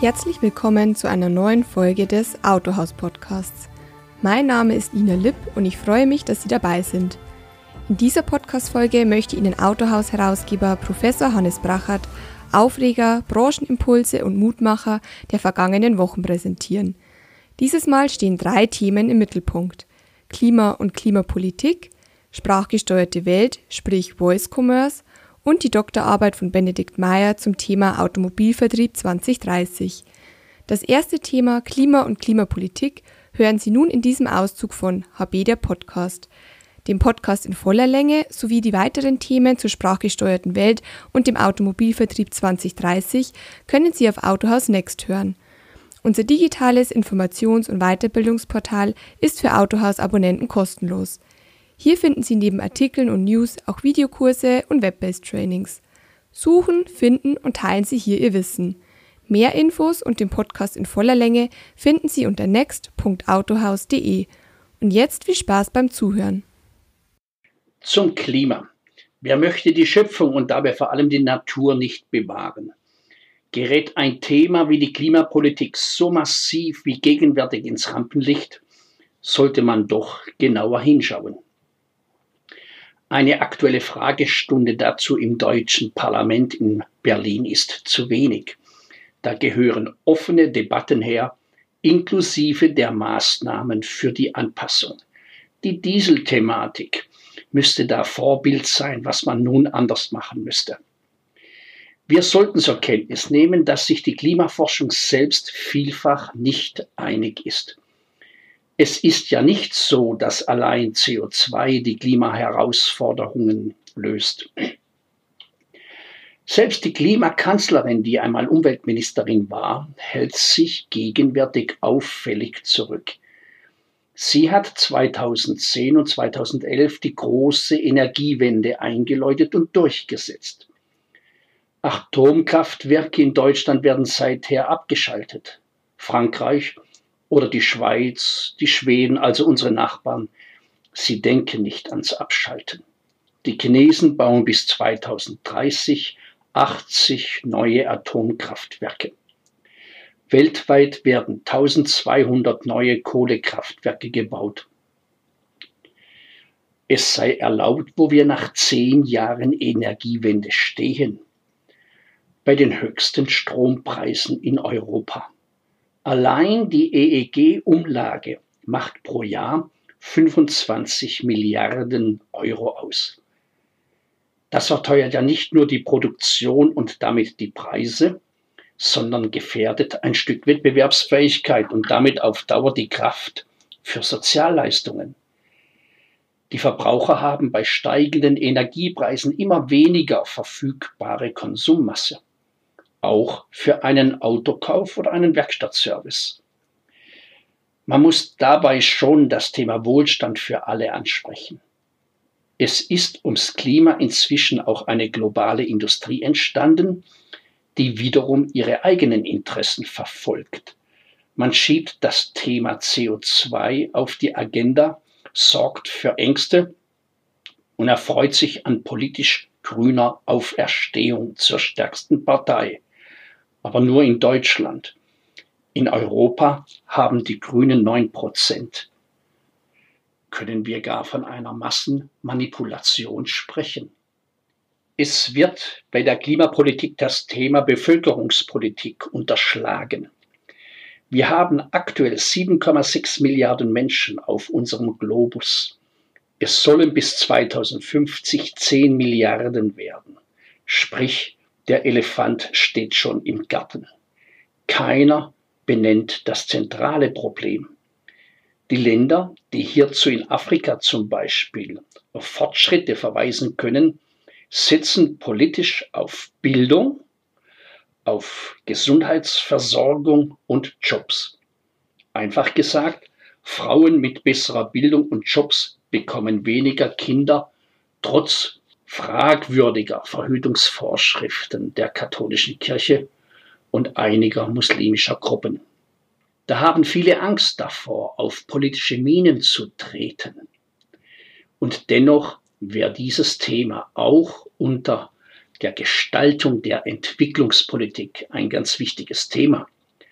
Herzlich willkommen zu einer neuen Folge des Autohaus-Podcasts. Mein Name ist Ina Lipp und ich freue mich, dass Sie dabei sind. In dieser Podcast-Folge möchte Ihnen Autohaus-Herausgeber Professor Hannes Brachert Aufreger, Branchenimpulse und Mutmacher der vergangenen Wochen präsentieren. Dieses Mal stehen 3 Themen im Mittelpunkt: Klima und Klimapolitik, sprachgesteuerte Welt, sprich Voice Commerce, und die Doktorarbeit von Benedikt Meyer zum Thema Automobilvertrieb 2030. Das erste Thema Klima und Klimapolitik hören Sie nun in diesem Auszug von HB der Podcast, dem Podcast in voller Länge, sowie die weiteren Themen zur sprachgesteuerten Welt und dem Automobilvertrieb 2030 können Sie auf Autohaus Next hören. Unser digitales Informations- und Weiterbildungsportal ist für Autohaus-Abonnenten kostenlos. Hier finden Sie neben Artikeln und News auch Videokurse und Web-based Trainings. Suchen, finden und teilen Sie hier Ihr Wissen. Mehr Infos und den Podcast in voller Länge finden Sie unter next.autohaus.de. Und jetzt viel Spaß beim Zuhören. Zum Klima. Wer möchte die Schöpfung und dabei vor allem die Natur nicht bewahren? Gerät ein Thema wie die Klimapolitik so massiv wie gegenwärtig ins Rampenlicht, sollte man doch genauer hinschauen. Eine aktuelle Fragestunde dazu im Deutschen Parlament in Berlin ist zu wenig. Da gehören offene Debatten her, inklusive der Maßnahmen für die Anpassung. Die Dieselthematik müsste da Vorbild sein, was man nun anders machen müsste. Wir sollten zur Kenntnis nehmen, dass sich die Klimaforschung selbst vielfach nicht einig ist. Es ist ja nicht so, dass allein CO2 die Klimaherausforderungen löst. Selbst die Klimakanzlerin, die einmal Umweltministerin war, hält sich gegenwärtig auffällig zurück. Sie hat 2010 und 2011 die große Energiewende eingeläutet und durchgesetzt. Atomkraftwerke in Deutschland werden seither abgeschaltet. Frankreich oder die Schweiz, die Schweden, also unsere Nachbarn, sie denken nicht ans Abschalten. Die Chinesen bauen bis 2030 80 neue Atomkraftwerke. Weltweit werden 1200 neue Kohlekraftwerke gebaut. Es sei erlaubt, wo wir nach 10 Jahren Energiewende stehen. Bei den höchsten Strompreisen in Europa. Allein die EEG-Umlage macht pro Jahr 25 Milliarden Euro aus. Das verteuert ja nicht nur die Produktion und damit die Preise, sondern gefährdet ein Stück Wettbewerbsfähigkeit und damit auf Dauer die Kraft für Sozialleistungen. Die Verbraucher haben bei steigenden Energiepreisen immer weniger verfügbare Konsummasse. Auch für einen Autokauf oder einen Werkstattservice. Man muss dabei schon das Thema Wohlstand für alle ansprechen. Es ist ums Klima inzwischen auch eine globale Industrie entstanden, die wiederum ihre eigenen Interessen verfolgt. Man schiebt das Thema CO2 auf die Agenda, sorgt für Ängste und erfreut sich an politisch grüner Auferstehung zur stärksten Partei. Aber nur in Deutschland. In Europa haben die Grünen 9%. Können wir gar von einer Massenmanipulation sprechen? Es wird bei der Klimapolitik das Thema Bevölkerungspolitik unterschlagen. Wir haben aktuell 7,6 Milliarden Menschen auf unserem Globus. Es sollen bis 2050 10 Milliarden werden. Sprich, der Elefant steht schon im Garten. Keiner benennt das zentrale Problem. Die Länder, die hierzu in Afrika zum Beispiel auf Fortschritte verweisen können, setzen politisch auf Bildung, auf Gesundheitsversorgung und Jobs. Einfach gesagt, Frauen mit besserer Bildung und Jobs bekommen weniger Kinder, trotz fragwürdiger Verhütungsvorschriften der katholischen Kirche und einiger muslimischer Gruppen. Da haben viele Angst davor, auf politische Minen zu treten. Und dennoch wäre dieses Thema auch unter der Gestaltung der Entwicklungspolitik ein ganz wichtiges Thema.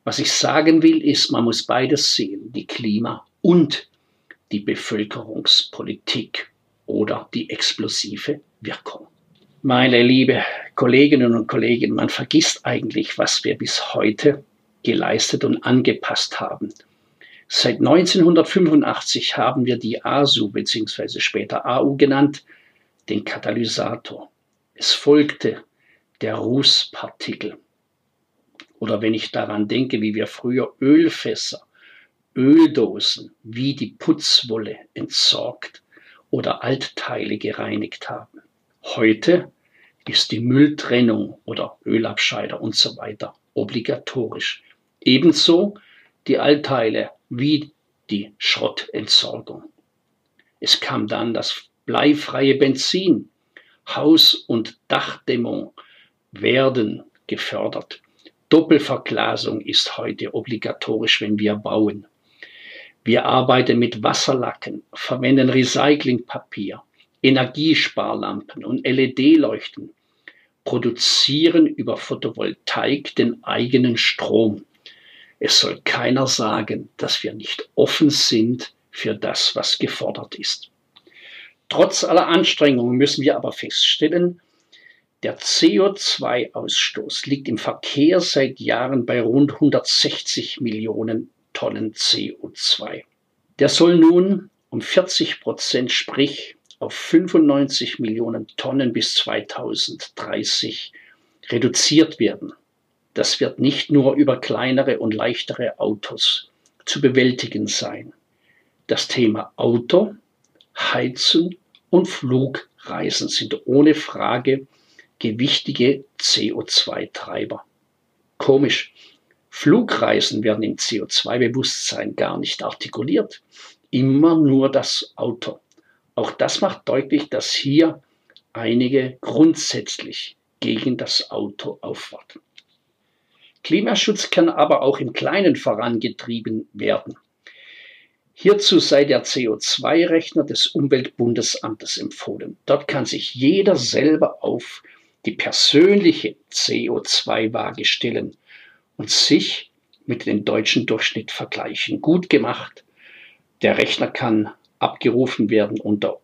Was ich sagen will, ist, man muss beides sehen, die Klima- und die Bevölkerungspolitik oder die explosive Wirkung. Meine liebe Kolleginnen und Kollegen, man vergisst eigentlich, was wir bis heute geleistet und angepasst haben. Seit 1985 haben wir die ASU bzw. später AU genannt, den Katalysator. Es folgte der Rußpartikel. Oder wenn ich daran denke, wie wir früher Ölfässer, Öldosen wie die Putzwolle entsorgt oder Altteile gereinigt haben. Heute ist die Mülltrennung oder Ölabscheider und so weiter obligatorisch. Ebenso die Altteile wie die Schrottentsorgung. Es kam dann das bleifreie Benzin. Haus- und Dachdämmung werden gefördert. Doppelverglasung ist heute obligatorisch, wenn wir bauen. Wir arbeiten mit Wasserlacken, verwenden Recyclingpapier, Energiesparlampen und LED-Leuchten, produzieren über Photovoltaik den eigenen Strom. Es soll keiner sagen, dass wir nicht offen sind für das, was gefordert ist. Trotz aller Anstrengungen müssen wir aber feststellen, der CO2-Ausstoß liegt im Verkehr seit Jahren bei rund 160 Millionen Tonnen CO2. Der soll nun um 40%, sprich auf 95 Millionen Tonnen bis 2030 reduziert werden. Das wird nicht nur über kleinere und leichtere Autos zu bewältigen sein. Das Thema Auto, Heizen und Flugreisen sind ohne Frage gewichtige CO2-Treiber. Komisch, Flugreisen werden im CO2-Bewusstsein gar nicht artikuliert. Immer nur das Auto. Auch das macht deutlich, dass hier einige grundsätzlich gegen das Auto aufwarten. Klimaschutz kann aber auch im Kleinen vorangetrieben werden. Hierzu sei der CO2-Rechner des Umweltbundesamtes empfohlen. Dort kann sich jeder selber auf die persönliche CO2-Waage stellen und sich mit dem deutschen Durchschnitt vergleichen. Gut gemacht. Der Rechner kann abgerufen werden unter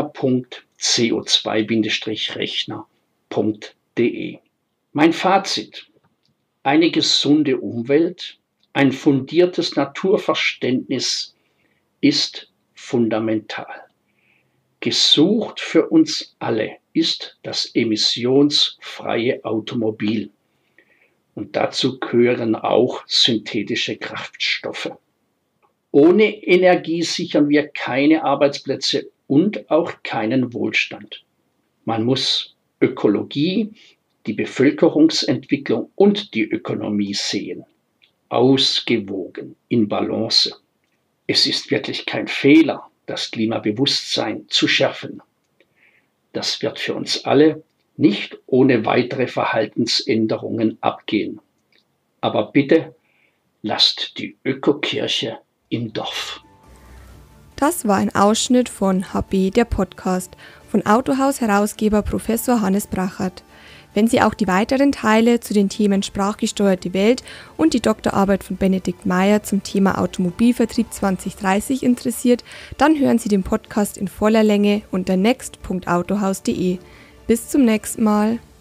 uber.co2-rechner.de. Mein Fazit: Eine gesunde Umwelt, ein fundiertes Naturverständnis ist fundamental. Gesucht für uns alle ist das emissionsfreie Automobil. Und dazu gehören auch synthetische Kraftstoffe. Ohne Energie sichern wir keine Arbeitsplätze und auch keinen Wohlstand. Man muss Ökologie, die Bevölkerungsentwicklung und die Ökonomie sehen. Ausgewogen, in Balance. Es ist wirklich kein Fehler, das Klimabewusstsein zu schärfen. Das wird für uns alle nicht ohne weitere Verhaltensänderungen abgehen. Aber bitte lasst die Ökokirche im Dorf. Das war ein Ausschnitt von HB, der Podcast, von Autohaus-Herausgeber Professor Hannes Brachert. Wenn Sie auch die weiteren Teile zu den Themen sprachgesteuerte Welt und die Doktorarbeit von Benedikt Meyer zum Thema Automobilvertrieb 2030 interessiert, dann hören Sie den Podcast in voller Länge unter next.autohaus.de. Bis zum nächsten Mal.